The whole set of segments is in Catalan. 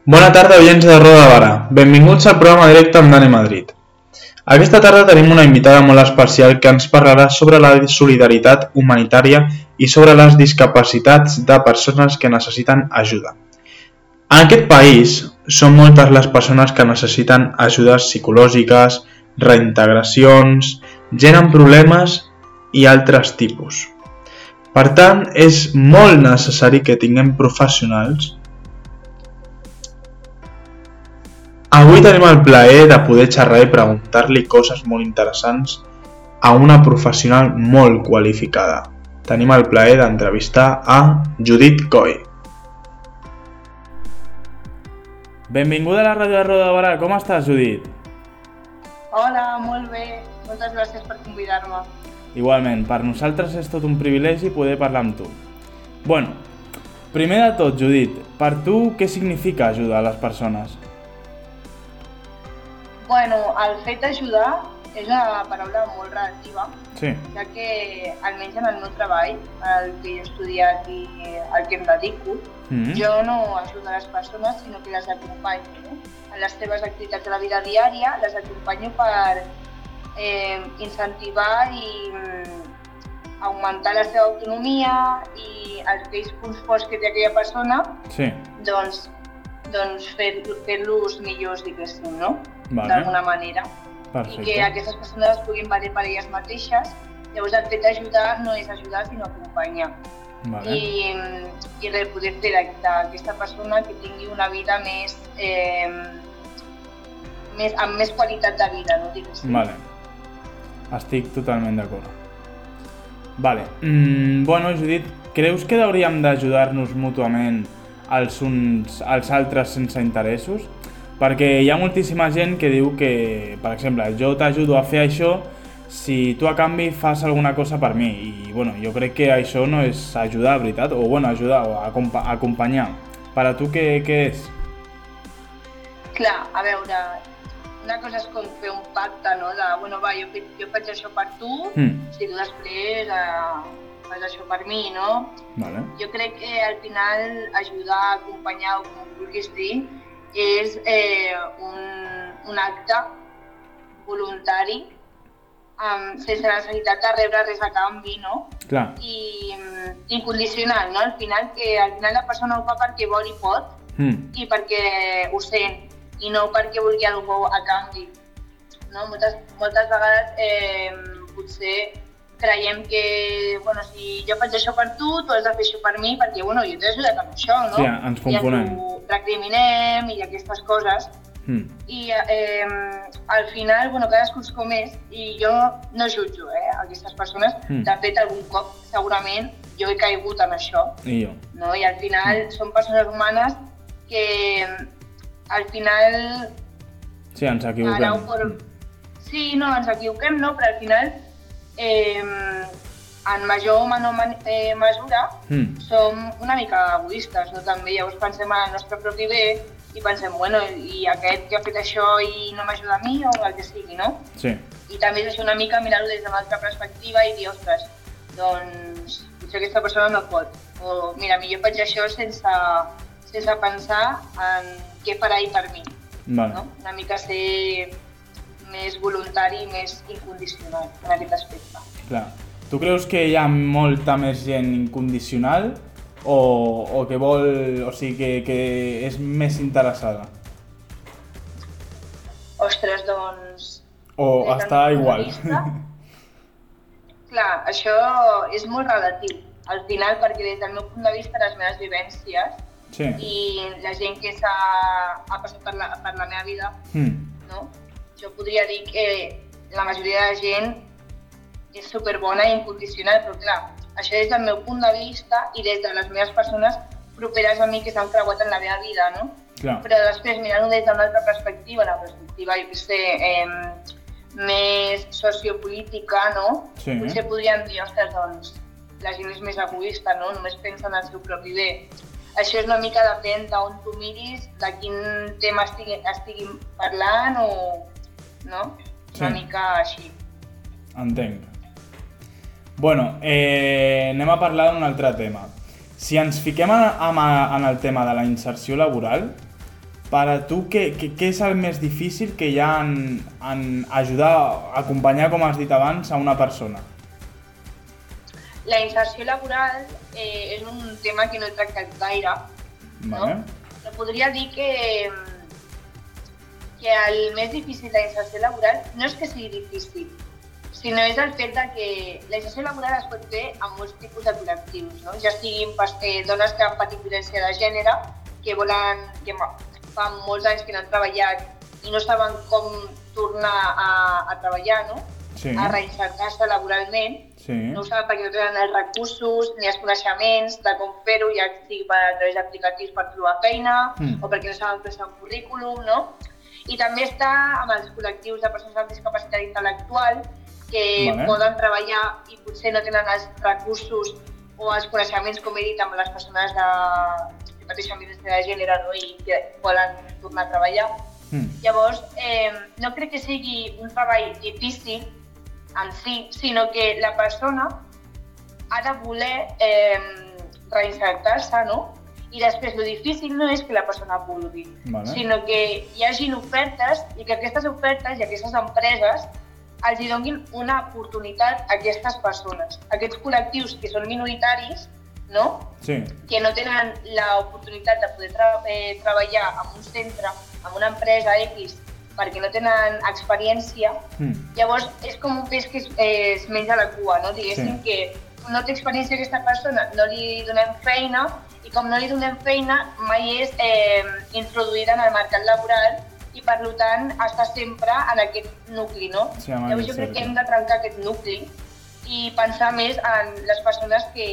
Bona tarda, oients de Roda de Barà. Benvinguts al programa directe amb Dani Madrid. Aquesta tarda tenim una invitada molt especial que ens parlarà sobre la solidaritat humanitària i sobre les discapacitats de persones que necessiten ajuda. En aquest país són moltes les persones que necessiten ajudes psicològiques, reintegracions, gent amb problemes i altres tipus. Per tant, és molt necessari que tinguem professionals. Avui tenim el plaer de poder xerrar i preguntar-li coses molt interessants a una professional molt qualificada. Tenim el plaer d'entrevistar a Judit Coll. Benvinguda a la ràdio de Roda de Barà. Com estàs, Judit? Hola, molt bé. Moltes gràcies per convidar-me. Igualment, per nosaltres és tot un privilegi poder parlar amb tu. Bueno, primer de tot, Judit, per tu què significa ajudar a les persones? Bueno, el fet d'ajudar és una paraula molt relativa, Sí. ja que almenys en el meu treball, el que he estudiat i al que em dedico, jo no ajudo a les persones, sinó que les acompanyo, no? En les seves activitats de la vida diària, les acompanyo per incentivar i augmentar la seva autonomia i aquells punts forts que té aquella persona, Sí. doncs fer-los millors, diguéssim, no? Vale. D'alguna manera. Perfecte. I que aquestes persones puguin valer per elles mateixes. Llavors el fet d'ajudar no és ajudar, sinó acompanyar. Vale. I poder fer d'aquesta persona que tingui una vida amb més qualitat de vida, no? Diguéssim. Vale. Estic totalment d'acord. Vale. Bueno, Judit, creus que hauríem d'ajudar-nos mútuament els uns als altres sense interessos? Perquè hi ha moltíssima gent que diu que, per exemple, jo t'ajudo a fer això si tu a canvi fas alguna cosa per mi. I bueno, jo crec que això no és ajudar, veritat? O bueno, ajudar o acompanyar. Per a tu què és? Clar, a veure, una cosa és com fer un pacte, no? De, bueno, va, jo faig això per tu, si tu després fas això per mi, no? Vale. Jo crec que al final ajudar, acompanyar o com vulguis dir, és un acte voluntari sense necessitat de rebre res a canvi, no? Clar. I incondicional, no? Al final la persona ho fa perquè vol i pot i perquè ho sent i no perquè vulgui alguna a canvi, no? Moltes vegades potser creiem que, bueno, si jo faig això per tu, tu has de fer això per mi, perquè, bueno, jo t'he ajudat amb això, no? Sí, ens confonem. I ens ho recriminem i aquestes coses. I al final, bueno, cadascú és com és, i jo no jutjo aquestes persones. De fet, algun cop, segurament, jo he caigut en això. I jo. No? I al final són persones humanes que al final... Sí, ens equivoquem. Sí, no, ens equivoquem, no, però al final en major o menor mesura som una mica egoistes, no? També llavors pensem en el nostre propi bé i pensem, bueno, i aquest que ha fet això i no m'ajuda a mi o el que sigui, no? Sí. I també és això una mica mirar-ho des d'una altra perspectiva i dir, ostres, doncs potser aquesta persona no pot. O mira, millor faig això sense pensar en què farà ell per mi. Vale. No? Una mica ser més voluntari i més incondicional en aquest aspecte. Clar. Tu creus que hi ha molta més gent incondicional o que vol, o sigui, que és més interessada? Ostres, doncs... O està igual? Clar, això és molt relatiu. Al final, perquè des del meu punt de vista, les meves vivències i la gent que ha passat per la meva vida, no? Jo podria dir que la majoria de gent és superbona i incondicional, però clar, això des del meu punt de vista i des de les meves persones properes a mi que s'han creuat en la meva vida, no? Clar. Però després, mirant-ho des d'una altra perspectiva, la perspectiva, jo què sé, més sociopolítica, no? Sí. Potser podríem dir, ostres, doncs, la gent és més egoista, no? Només pensa en el seu propi bé. Això és una mica depèn d'on tu miris, de quin tema estiguin parlant o... no? Una mica així. Entenc. Bueno, anem a parlar d'un altre tema. Si ens fiquem en el tema de la inserció laboral, Per a tu, què és el més difícil que hi ha en ajudar a acompanyar, com has dit abans, a una persona? La inserció laboral és un tema que no he tractat gaire, no? Però podria dir que el més difícil de la inserció laboral no és que sigui difícil, sinó és el fet que la inserció laboral es pot fer amb molts tipus de col·lectius, no? Ja siguin dones que han patit violència de gènere, que fa molts anys que no han treballat i no saben com tornar a treballar, no? Sí. A reinsertar-se laboralment. Sí. No ho saben perquè no tenen els recursos ni els coneixements de com fer-ho, ja sigui a través d'aplicatius per trobar feina o perquè no saben fer un currículum, no? I també està amb els col·lectius de persones amb discapacitat intel·lectual que poden treballar i potser no tenen els recursos o els coneixements, com he dit, amb les persones que pateixen violència de gènere, no? I que volen tornar a treballar. Llavors, no crec que sigui un treball difícil en si, sinó que la persona ha de voler reinsertar-se, no? I després, el difícil no és que la persona vulgui, sinó que hi hagin ofertes i que aquestes ofertes i aquestes empreses els donin una oportunitat a aquestes persones, a aquests col·lectius que són minoritaris, no? Sí. Que no tenen l'oportunitat de poder treballar en un centre, en una empresa X, perquè no tenen experiència. Llavors, és com un peix que es menja la cua, no? Diguéssim que no té experiència aquesta persona, no li donem feina, i com no li donem feina, mai és introduïda en el mercat laboral i, per tant, està sempre en aquest nucli, no? Llavors, jo crec que hem de trencar aquest nucli i pensar més en les persones que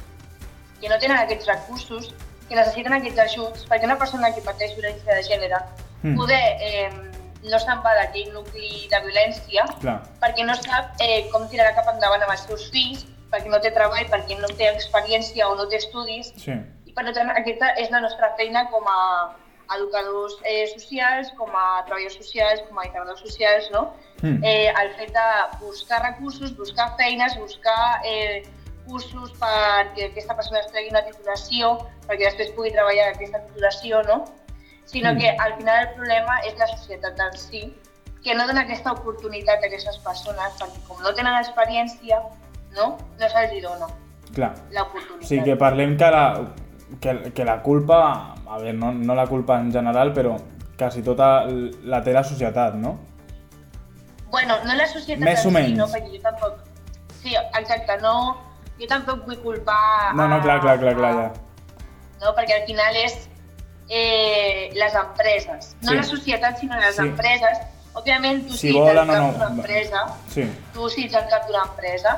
no tenen aquests recursos, que necessiten aquests ajuts, perquè una persona que pateix violència de gènere poder no se'n va d'aquell nucli de violència perquè no sap com tirarà cap endavant amb els seus fills, perquè no té treball, perquè no té experiència o no té estudis. I per tant, aquesta és la nostra feina com a educadors socials, com a treballadors socials, com a integradors socials, no? El fet de buscar recursos, buscar feines, buscar cursos perquè aquesta persona es tregui una titulació, perquè després pugui treballar aquesta titulació, no? Sinó que al final el problema és la societat en si, que no dona aquesta oportunitat a aquestes persones, perquè com no tenen experiència, no se'ls dona l'oportunitat. O sigui que parlem que la culpa, a veure, no la culpa en general, però quasi tota la té la societat, no? Bueno, no la societat més en si, menys. No, perquè jo tampoc... Sí, exacte, no... Jo tampoc vull culpar... No, clar, ja. No, perquè al final és les empreses. No la societat, sinó les empreses. Òbviament, tu si ets al cap d'una empresa, tu si ets al cap d'una empresa,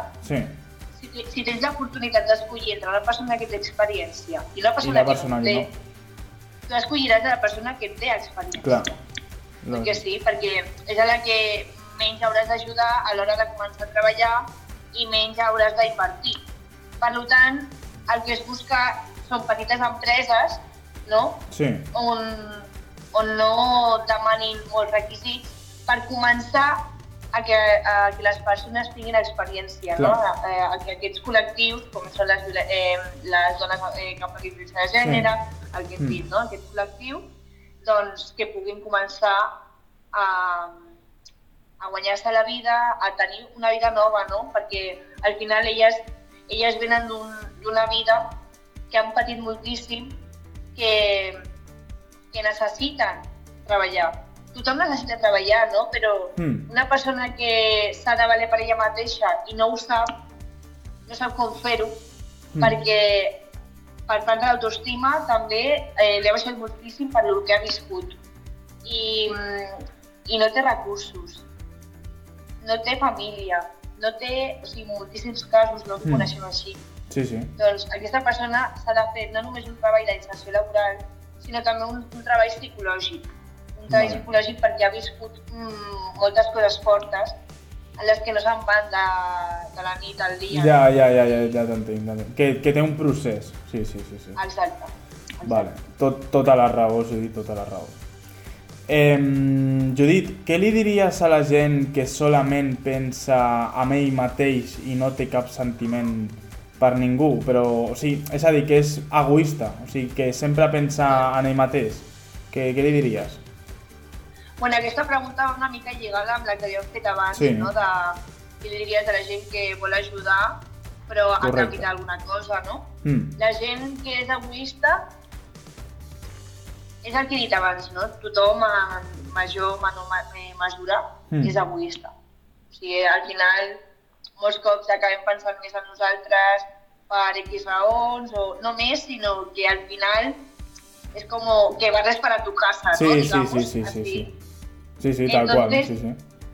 si tens l'oportunitat d'escollir entre una persona que té experiència i una persona que no té, tu escolliràs la persona que té experiència. Clar. Perquè sí, perquè és a la que menys hauràs d'ajudar a l'hora de començar a treballar i menys hauràs d'invertir. Per tant, el que es busca són petites empreses, no? Sí. On no demanin molts requisits per començar a que les persones tinguin experiència, no? A que aquests col·lectius, com són les dones que han patit violència de gènere, el que hem dit, no? Aquest col·lectiu, doncs que puguin començar a guanyar-se la vida, a tenir una vida nova, no? Perquè al final elles venen d'una vida que han patit moltíssim, que necessiten treballar. Tothom necessita treballar, no? Però una persona que s'ha de valer per ella mateixa i no ho sap, no sap com fer-ho, perquè per part de l'autoestima també li ha baixat moltíssim per el que ha viscut. I no té recursos, no té família, no té, o sigui, moltíssims casos no coneixem així. Sí. Doncs aquesta persona s'ha de fer no només un treball d'inserció laboral, sinó també un treball psicològic. Un treball psicològic perquè ha viscut moltes coses fortes en les que no se'n van de la nit al dia. Ja t'entenc. Que té un procés. Sí. Exacte. Vale. Tota la raó, Judit, tota la raó. Judit, què li diries a la gent que solament pensa en ell mateix i no té cap sentiment per ningú, però, o sigui, és a dir, que és egoista, o sigui, que sempre pensa en ell mateix? Què li diries? Bueno, aquesta pregunta va una mica lligada amb la que havíem fet abans, sí. No? Què li diries a la gent que vol ajudar però a canvi d'alguna cosa, no? La gent que és egoista és el que he dit abans, no? Tothom en major mesura és egoista. O sigui, al final, molts cops acabem pensant més en nosaltres per X raons, o no més, sinó que al final és com que barres para tu casa, sí, ¿no? Digamos, sí, tal qual, sí.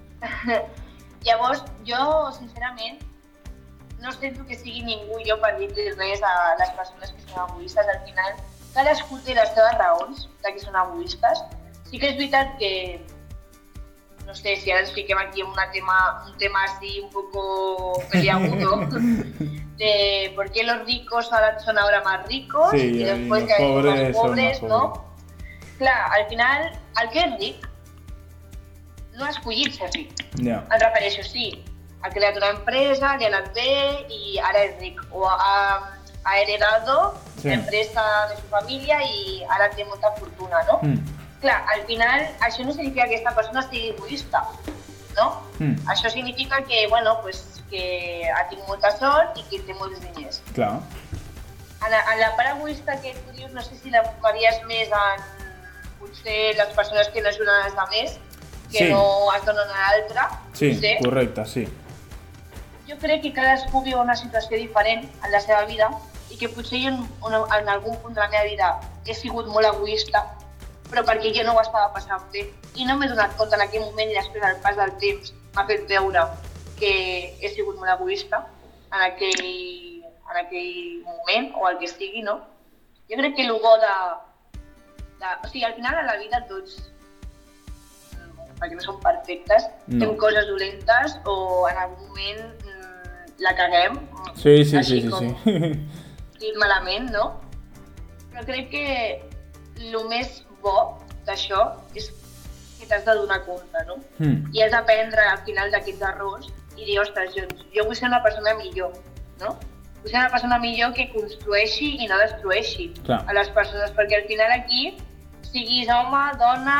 Llavors, jo, sincerament, no sento que sigui ningú jo per dir-li res a les persones que són egoistes. Al final, cadascú té les seves raons de que són egoistes. Sí que és veritat que, no sé, si ara ens fiquem aquí en un tema así un poco peliagudo, de por qué los ricos son ahora más ricos y después que hay más pobres, ¿no? Clar, al final, el que és ric no ha escollit ser ric. Em refereixo, sí, ha creat una empresa, li ha anat bé i ara és ric. O ha heredado la empresa de su familia i ara té molta fortuna, no? Clar, al final, això no significa que aquesta persona sigui egoista, no? Això significa que, bueno, pues, que ha tingut molta sort i que té molts diners. Clar. En la part egoista que tu dius, no sé si l'enfocaries més en potser les persones que no ajuden als altres, que no es donen a l'altre. Sí, correcte, sí. Jo crec que cadascú viu una situació diferent en la seva vida i que potser jo en algun punt de la meva vida he sigut molt egoista, però perquè jo no ho estava passant bé i no m'he donat compte en aquell moment i després al pas del temps m'ha fet veure que he sigut molt egoista en aquell moment o el que sigui, no? Jo crec que el bo o sigui, al final a la vida tots, perquè no som perfectes, fem coses dolentes o en algun moment la caguem, així com dit malament, no? Però crec que el més bo d'això és que t'has de donar compte, no? I has d'aprendre al final d'aquests errors i dir, ostres, jo vull ser una persona millor, no? Vull ser una persona millor que construeixi i no destrueixi a les persones, perquè al final aquí, siguis home, dona,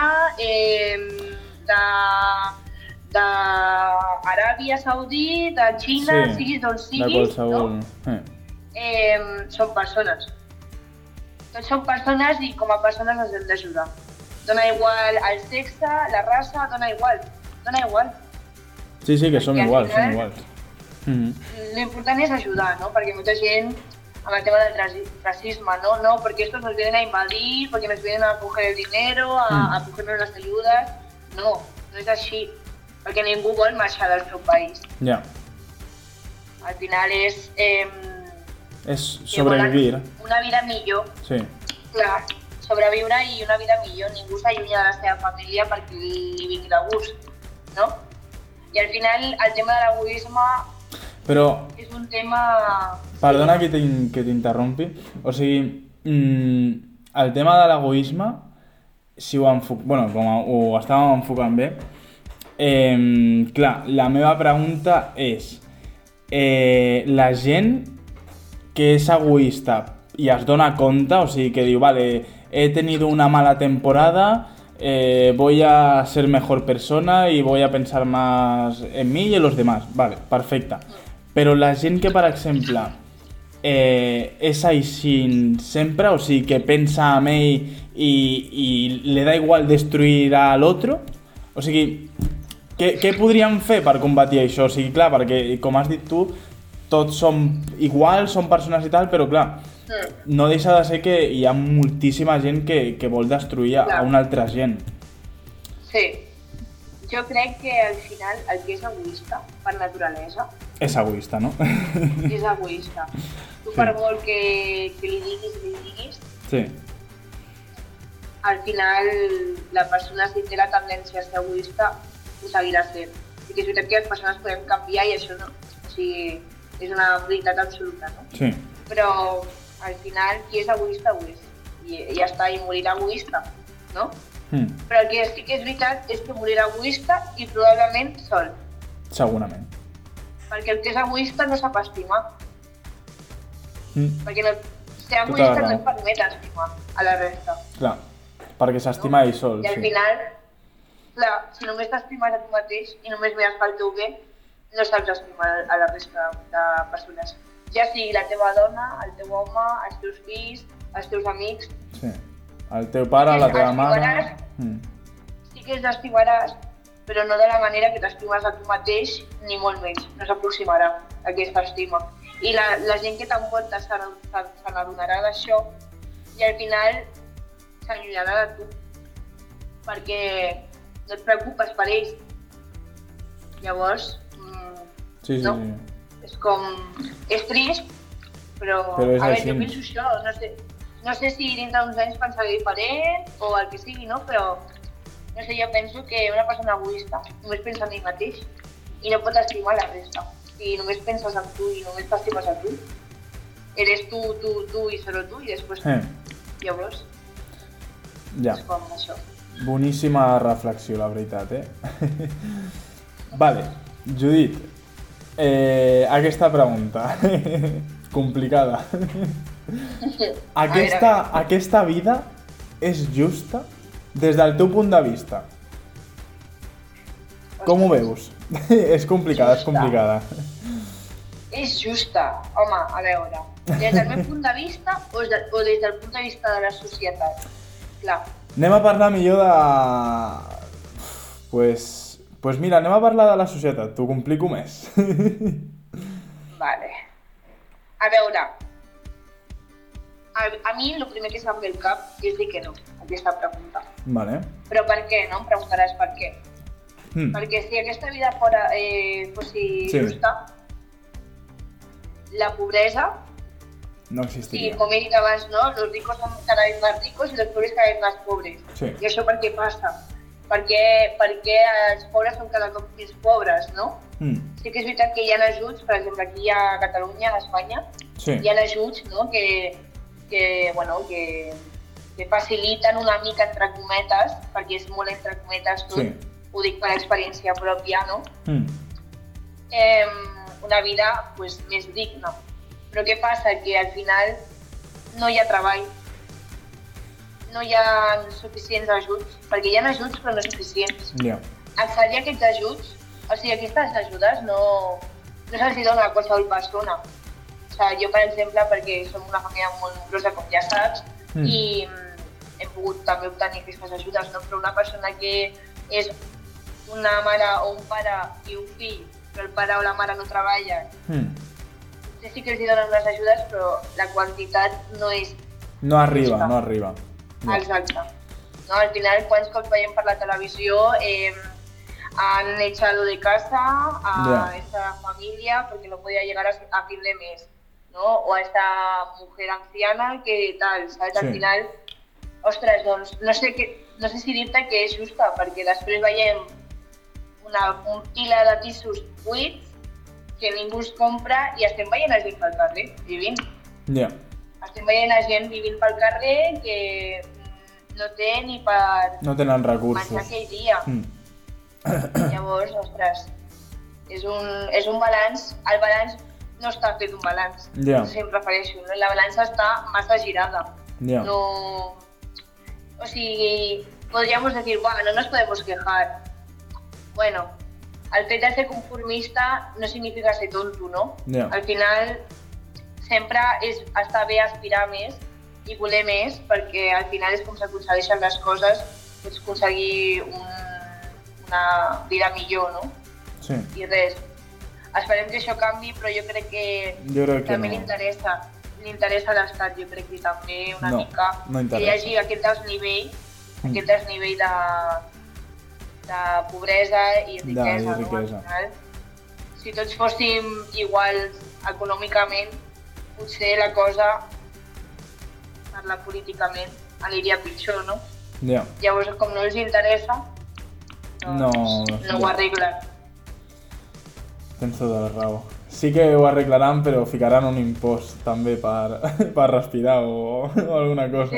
d'Aràbia Saudí, de Xina, siguis d'on siguis, no? Són persones. Tots són persones i com a persones ens hem d'ajudar. Dona igual el sexe, la raça, dona igual. Sí, que som iguals, L'important és ajudar, no? Perquè molta gent, amb el tema del racisme, no, porque estos nos vienen a invadir, porque nos vienen a coger el dinero, a cogernos las ayudas. No és així, perquè ningú vol marxar del seu país. Ja. Al final és sobrevivir. Una vida millor. Sí. Clar, sobreviure i una vida millor. Ningú s'allunya de la seva família perquè li vingui de gust, no? I al final el tema de l'egoisme és un tema... Perdona que t'interrompi. O sigui, el tema de l'egoisme, si ho com ho estàvem enfocant bé, clar, la meva pregunta és la gent que és egoista i es dona compte, o sigui, que diu, vale, he tenido una mala temporada, voy a ser mejor persona y voy a pensar más en mí y en los demás, vale, perfecte. Però la gent que, per exemple, és així sempre, o sigui, que pensa en ell i le da igual destruir a l'altre, o sigui, què podríem fer per combatir això? O sigui, clar, perquè, com has dit tu, tots som iguals, som persones i tal, però clar, no deixa de ser que hi ha moltíssima gent que vol destruir a una altra gent. Sí. Jo crec que al final el que és egoista, per naturalesa... És egoista, no? És egoista. Tu per molt que li diguis... Sí. Al final la persona si té la tendència a ser egoista ho seguirà sent. I que és veritat que les persones podem canviar i això no... O sigui, és una veritat absoluta, no? Sí. Però al final qui és egoista ho és. I ja està, i morirà egoista, no? Però el que sí que és veritat és que morirà egoista i probablement sol. Segurament. Perquè el que és egoista no sap estimar. Perquè ser egoista no et permet estimar a la resta. Clar. Perquè s'estima ell sol, I al final, clar, si només t'estimes a tu mateix i només mires pel teu bé, no saps estimar a la resta de persones. Ja sigui la teva dona, el teu home, els teus fills, els teus amics... Sí, el teu pare, la teva mare... Sí que els estimaràs, però no de la manera que t'estimes a tu mateix, ni molt menys. No s'aproximarà a aquesta estima. I la gent que t'envolta se n'adonarà d'això i al final s'allunyarà de tu, perquè no et preocupes per ells. Llavors, sí. És com... És trist, però és a veure, així. jo penso això, no sé si dintre d'uns anys pensaré diferent o el que sigui, no? Però, no sé, jo penso que una persona egoista només pensa en ell mateix i no pot estimar la resta. Si només penses en tu i només t'estimes a tu, eres tu i solo tu i després tu. Llavors, és com això. Boníssima reflexió, la veritat, Vale, Judit, aquesta pregunta, complicada. Aquesta vida és justa des del teu punt de vista? Com ho veus? És complicada. És justa, home, a veure, des del meu punt de vista o des del punt de vista de la societat? Clar. Anem a parlar millor de... Pues mira, anem a parlar de la societat, t'ho complico més. Vale. A veure, a mi el primer que se'm ve al cap és dir que no, aquesta pregunta. Vale. Però per què, no? Em preguntaràs per què. Perquè si aquesta vida fos justa, la pobresa... No existiria. Sí, com he dit abans, no? Los ricos son cada vez más ricos y los pobres cada vez más pobres. Sí. I això per què passa? Perquè els pobres són cada cop més pobres, no? Sí que és veritat que hi ha ajuts, per exemple, aquí a Catalunya, a Espanya, hi ha ajuts, no? que faciliten una mica entre cometes, perquè és molt entre cometes tot, ho dic per experiència pròpia, no? Una vida pues, més digna. Però què passa? Que al final no hi ha treball, no hi ha suficients ajuts, perquè hi ha ajuts però no suficients. Accedir a aquests ajuts, o sigui, aquestes ajudes no se'ls dona a qualsevol persona. O sigui, jo, per exemple, perquè som una família molt nombrosa, com ja saps, i hem pogut també obtenir aquestes ajudes, no? Però una persona que és una mare o un pare i un fill, però el pare o la mare no treballen, sí que els donen les ajudes, però la quantitat no és... No arriba. Exacte. No, al final, quants cops veiem per la televisió han echado de casa a esta familia porque no podía llegar a fin de mes, ¿no? O a esta mujer anciana que tal, ¿sabes? Al final, ostres, doncs, no sé si dir-te que és justa, perquè després veiem una pila de pisos buits que ningú els compra i estem veient la gent pel carrer vivint. Estem veient la gent vivint pel carrer que no té ni per tenen recursos. Menjar aquell dia. Llavors, ostres, és un balanç. El balanç no està fet un balanç. Si em refereixo, no? La balança està massa girada. No... O sigui, podríamos decir, bueno, no nos podemos quejar. Bueno, el fet de ser conformista no significa ser tonto, no? Al final, sempre està bé aspirar més i voler més, perquè al final és com s'aconsegueixen les coses, pots aconseguir una vida millor, no? Sí. I res, esperem que això canvi, però jo crec que també li interessa a l'Estat, jo crec que també una mica que hi hagi aquest desnivell de pobresa i riquesa, no? Al final, si tots fóssim iguals econòmicament, potser la cosa, parlar políticament, aniria pitjor, no? Llavors, com no els interessa, no ho arreglen. Tens tota la raó. Sí que ho arreglaran, però ficaran un impost també per respirar o alguna cosa.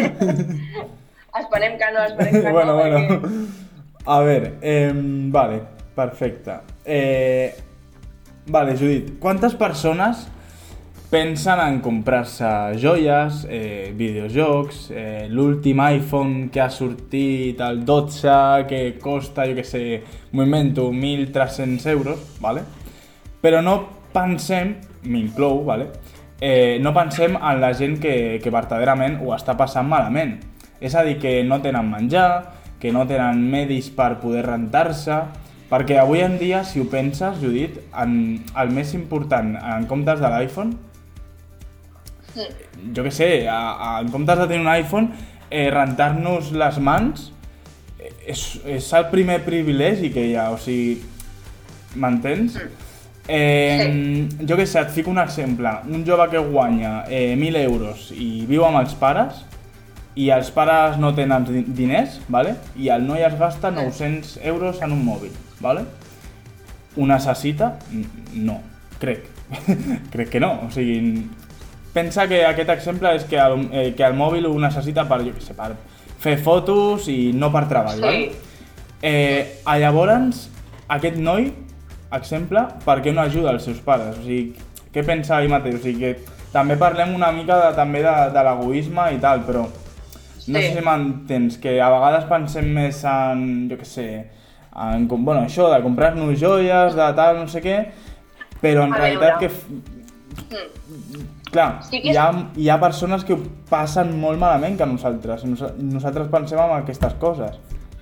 Esperem que no. Bueno. A ver, vale, perfecte. Vale, Judit, quantes persones pensen en comprar-se joies, videojocs, l'últim iPhone que ha sortit, el 12, que costa, jo què sé, m'ho invento, 1.300 euros, ¿vale? Però no pensem, m'inclou, ¿vale? No pensem en la gent que verdaderament ho està passant malament. És a dir, que no tenen menjar, que no tenen medis per poder rentar-se, perquè avui en dia, si ho penses, Judit, el més important, en comptes de l'iPhone, jo què sé, en comptes de tenir un iPhone, rentar-nos les mans és el primer privilegi que hi ha, o sigui, m'entens? Jo què sé, et fico un exemple, un jove que guanya 1.000 euros i viu amb els pares, i els pares no tenen diners, ¿vale? I el noi es gasta 900 euros en un mòbil, ¿vale? Ho necessita? No, crec que no, o sigui, pensa que aquest exemple és que el mòbil ho necessita per, jo què sé, per fer fotos i no per treball, ¿vale? Llavors, aquest noi, exemple, per què no ajuda els seus pares? O sigui, què pensa ell mateix? O sigui, que també parlem una mica de l'egoisme i tal, però no sé si m'entens, que a vegades pensem més en, jo què sé, en, bueno, això, de comprar-nos joies, de tal, no sé què, però en realitat que... Clar, hi ha persones que ho passen molt malament que nosaltres. Nosaltres pensem en aquestes coses.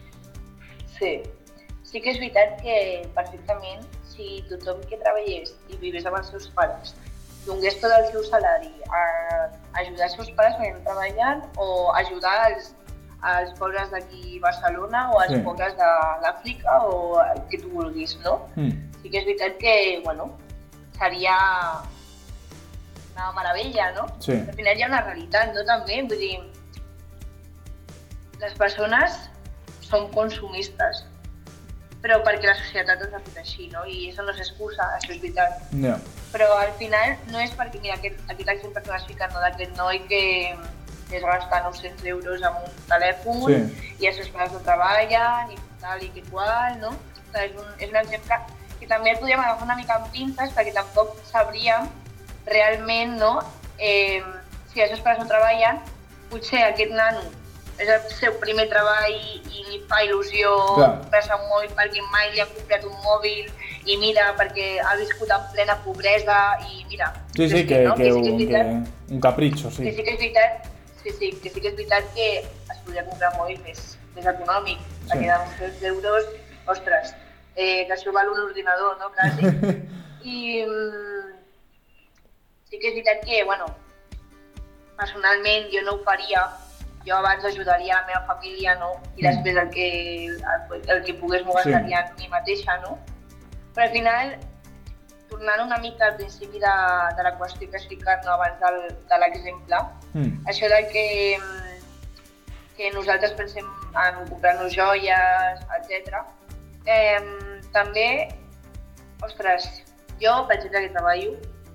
Sí que és veritat que perfectament si tothom que treballés i vivís amb els seus pares donés tot el seu salari a ajudar els seus pares quan treballen o ajudar als pobres d'aquí a Barcelona o als pobres de l'Àfrica o el que tu vulguis, no? Sí que és veritat que, bueno, seria una meravella, no? Sí. Al final hi ha una realitat, no? També, vull dir, les persones som consumistes, però perquè la societat ens ha fet així, no? I això no és excusa, això és veritat. Yeah. Però al final no és perquè, mira, aquest exemple que m'has ficat, no? D'aquest noi que es gasta 900 euros en un telèfon i els seus pares no treballen i tal i que qual, no? És un exemple que també el podríem agafar una mica amb pinces perquè tampoc sabríem realment, no? Si els seus pares no treballen, potser aquest nano és el seu primer treball i li fa il·lusió comprar-se un mòbil perquè mai li han comprat un mòbil i mira, perquè ha viscut en plena pobresa i mira... Sí, que un capritxo, sí. Sí que és veritat, que sí que és veritat que es podria comprar un mòbil més econòmic, perquè de 900 euros, ostres, que això val un ordinador, no? Quasi. I sí que és veritat que, bueno, personalment jo no ho faria. Jo abans ajudaria la meva família, no? I després el que pogués m'ho gastaria en mi mateixa, no? Però al final, tornant una mica al principi de la qüestió que has ficat, no? Abans de l'exemple, això de que nosaltres pensem en comprar-nos joies, etc. També, ostres, jo, per exemple, que treballo,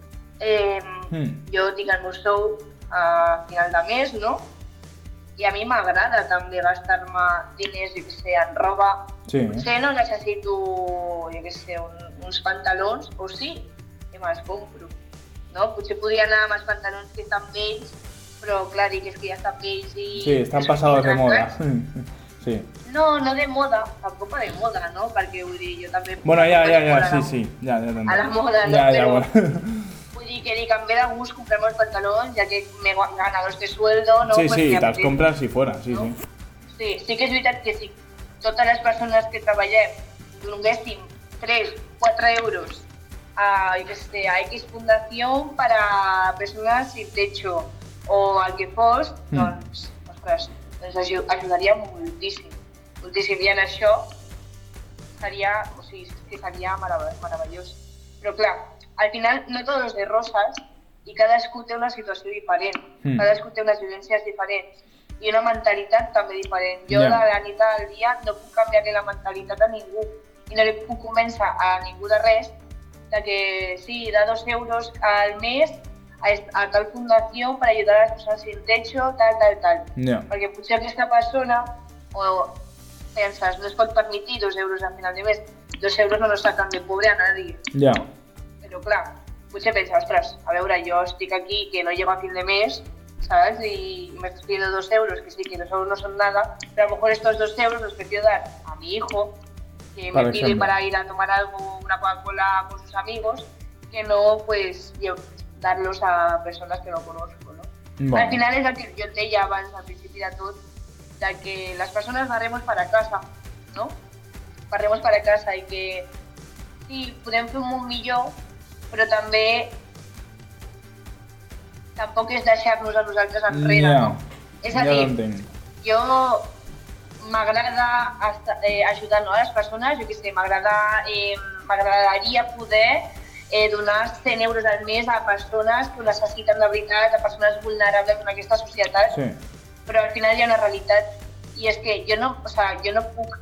jo tinc el meu sou a final de mes, no? I a mi m'agrada també gastar-me diners, jo què sé, en roba. Potser no necessito, jo què sé, uns pantalons, o sí, que me'ls compro. No? Potser podria anar amb els pantalons que estan vells, però clar, dic és que ja estan vells i... Sí, estan passados de moda. Sí. No de moda, tampoc de moda, no? Perquè vull dir, jo també... Bueno, sí, ja t'entenc. A la moda, no? Ja, bueno. Que dic, em ve de gust comprar-me els pantalons, ja que me gano este sueldo, ¿no? Sí, pues te'ls compres si fuera, sí, ¿no? Sí que és veritat que si totes les persones que treballem donéssim 3-4 euros a X fundación para personas sin techo o al que fos, doncs, ostres, ens ajudaria moltíssim. I en això seria, seria meravellós. Però clar, al final no tot és de roses i cadascú té una situació diferent, cadascú té unes vivències diferents i una mentalitat també diferent. Jo de la nit al dia no puc canviar la mentalitat a ningú i no li puc convèncer a ningú de res de que sí, de 2 euros al mes a tal fundació per ajudar a les persones sin techo, tal. Perquè potser aquesta persona o penses, no es pot permetre 2 euros al final de mes, 2 euros no nos sacan de pobre a nadie. Però clar, potser pensa, ostres, a veure, jo estic aquí que no llego a fin de mes, ¿sabes? Y me estás pidiendo 2 euros, que sí, que 2 euros no son nada, pero a lo mejor estos 2 euros los prefiero dar a mi hijo, que me pide para ir a tomar algo, una Coca-Cola con sus amigos, que no, pues, yo darlos a persones que no conozco, no? Bueno. Al final és el que jo et deia abans, al principi de tot, de que les persones barremos para casa, no? Barremos para casa i que sí, podem fer un món millor, però també tampoc és deixar-nos a nosaltres enrere, no? És a dir, jo m'agrada ajudar a les persones, jo què sé, m'agradaria poder donar 100 euros al mes a persones que ho necessiten de veritat, a persones vulnerables en aquesta societat, sí. Però al final hi ha una realitat i és que jo no puc...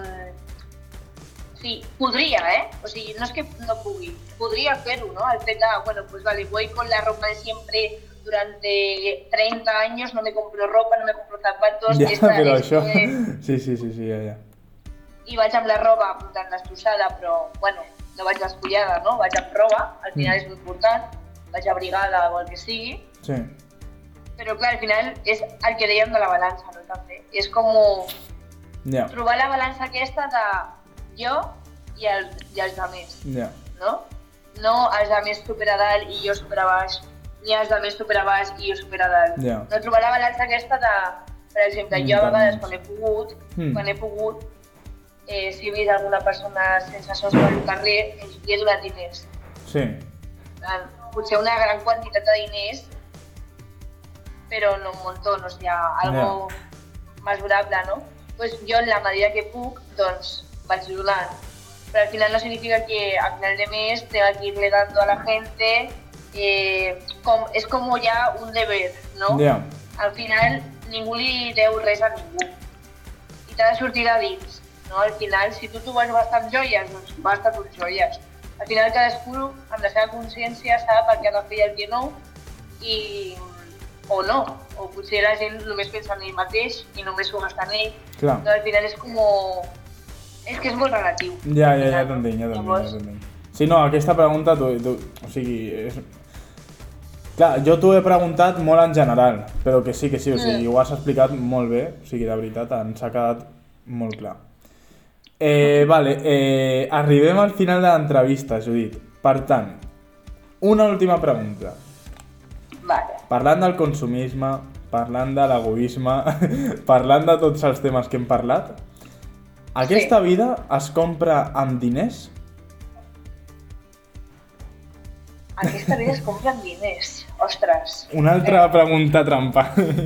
Sí, podria, O sigui, no és que no pugui, podria fer-ho, ¿no? El fet de, bueno, pues vale, voy con la ropa de siempre durante 30 años, no me compro ropa, no me compro zapatos... Ja, però això... Sí, ja. I vaig amb la roba tan destrossada, però, bueno, no vaig despullada, no? Vaig amb roba, al final és important, vaig abrigada o el que sigui. Sí. Però clar, al final és el que dèiem de la balança, no? També. És com trobar la balança aquesta de jo i els altres, no? No els altres super a dalt i jo super a baix, ni els altres super a baix i jo super a dalt. No trobar la balança aquesta de, per exemple, jo a vegades quan he pogut, si he vist alguna persona sense sostre al carrer, li he donat diners. Sí. Potser una gran quantitat de diners, però no un montón, o sigui, algo mesurable, ¿no? Pues jo en la medida que puc, doncs vaig donant. Pero al final no significa que al final de mes tenga que irle dando a la gente, es como ya un deber, ¿no? Yeah. Al final ningú li deu res a ningú i t'ha de sortir de dins, no? Al final, si tu vas gastant joies, doncs gasta tus joies. Al final cadascú amb la seva consciència sap el que ha de fer i el que no, o no, o potser la gent només pensa en ell mateix i només s'ho gasta en ell. Clar. No, al final és com... És que és molt relatiu. Ja t'entenc. Sí, no, aquesta pregunta, o sigui... Clar, jo t'ho he preguntat molt en general, però que sí, o sigui, ho has explicat molt bé, o sigui, de veritat, ens ha quedat molt clar. Arribem al final de l'entrevista, Judit. Per tant, una última pregunta. Vale. Parlant del consumisme, parlant de l'egoisme, parlant de tots els temes que hem parlat, aquesta vida es compra amb diners? Aquesta vida es compra amb diners, ostres. Una altra pregunta trampa.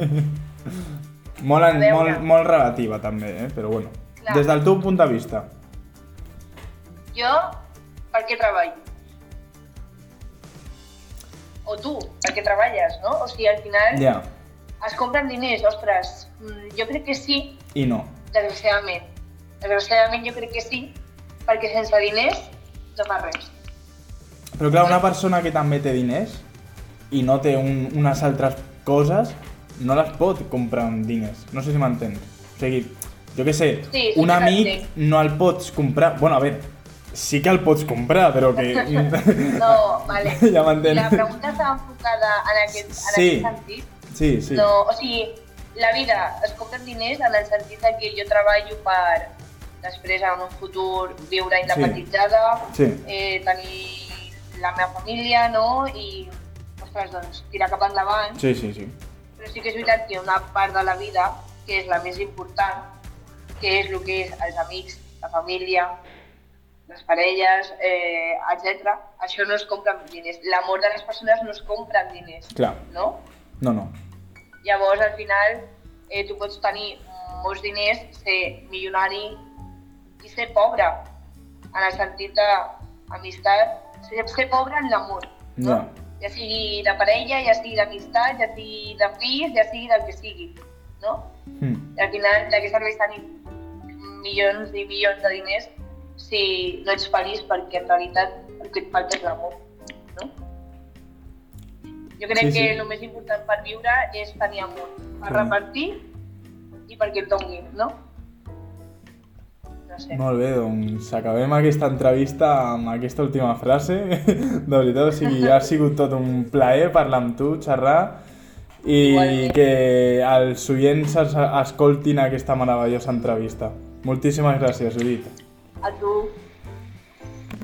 Molt relativa també, però bueno. Clar. Des del teu punt de vista. Jo, per què treballo? O tu, per què treballes, no? O sigui, al final es compren diners, ostres. Jo crec que sí. I no. Desgraciadament. Desgraciadament jo crec que sí, perquè sense diners no fa res. Però clar, una persona que també té diners i no té unes altres coses, no les pot comprar amb diners. No sé si m'entens. O sigui, jo què sé, un amic no el pots comprar... Bueno, a veure, sí que el pots comprar, però que... No, vale. Ja m'entens. La pregunta està enfocada en aquest sentit. Sí. No, o sigui, la vida es compra amb diners en el sentit que jo treballo per després en un futur viure independitzada, tenir la meva família, no? I, ostres, doncs, tirar cap endavant. Sí. Però sí que és veritat que una part de la vida, que és la més important, que és el que és els amics, la família, les parelles, etc. Això no es compra amb diners. L'amor de les persones no es compra amb diners. Clar. No? No. Llavors, al final, tu pots tenir molts diners, ser milionari i ser pobre, en el sentit d'amistat, ser pobre en l'amor, no? Ja sigui de parella, ja sigui d'amistat, ja sigui de fills, ja sigui del que sigui, no? I al final, de què serveix tenir milions i milions de diners si no ets feliç perquè en realitat el que et falta és l'amor, no? Jo crec que el més important per viure és tenir amor, per repartir i perquè et donin, no? No sé. Molt bé, doncs acabem aquesta entrevista amb aquesta última frase. De veritat, o sigui, ha sigut tot un plaer parlar amb tu, xerrar, i que els oients escoltin aquesta meravellosa entrevista. Moltíssimes gràcies, Judit. A tu.